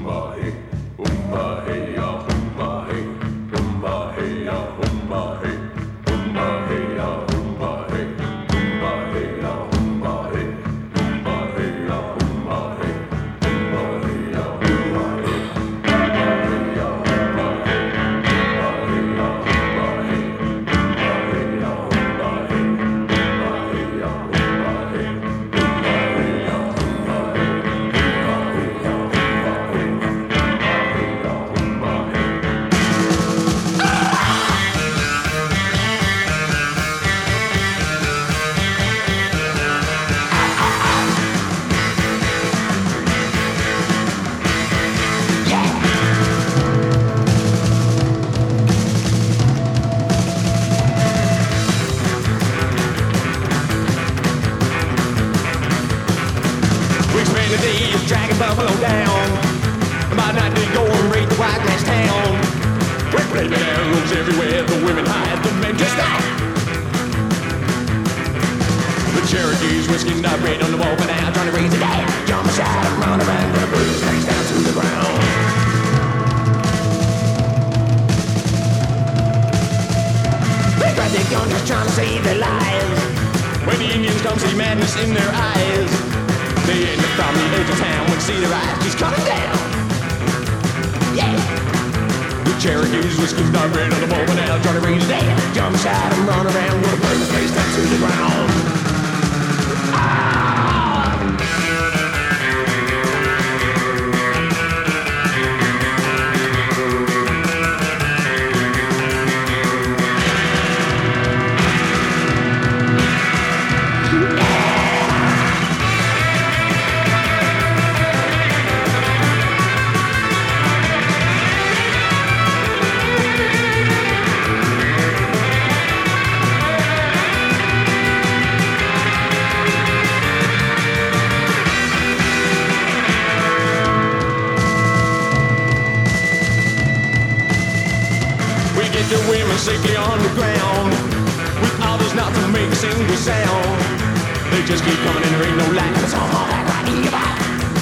Dragging Buffalo down. By night they go and raid the white man's town. Red arrows everywhere, the women hide, the men just stop. The Cherokees whiskey not red on the wall, but now trying to raise it down. Jump aside and run around with the bruise face down to the ground. They grab their guns just trying to save their lives. When the Indians come, see madness in their eyes. They end up from the edge of town when see their eyes just coming down. Yeah. The Cherokees whiskey not red on the wall, but now trying to raise it down. Jump aside and run around with a burn his face down to the ground. The women safely on the ground, with others not to make a single sound. They just keep coming and there ain't no lack of song all that right in your back.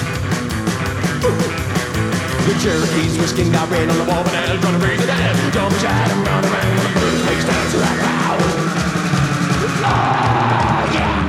The Cherokees whiskey got red on the wall, but now trying to raise it down. Jump aside and run around with a bird face down to that crowd. Oh yeah.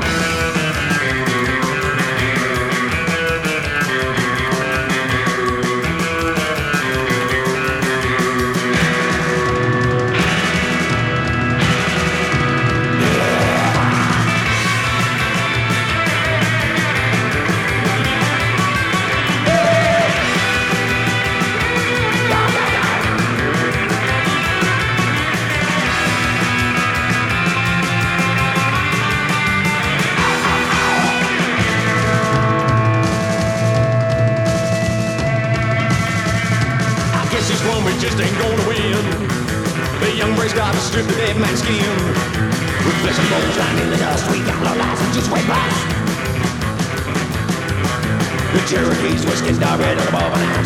Just ain't gonna win. The young brace got to strip the dead man's skin. With flesh and bones lying in the dust, we got no lives and just wait by. The Cherokees whiskey got red on the ball, and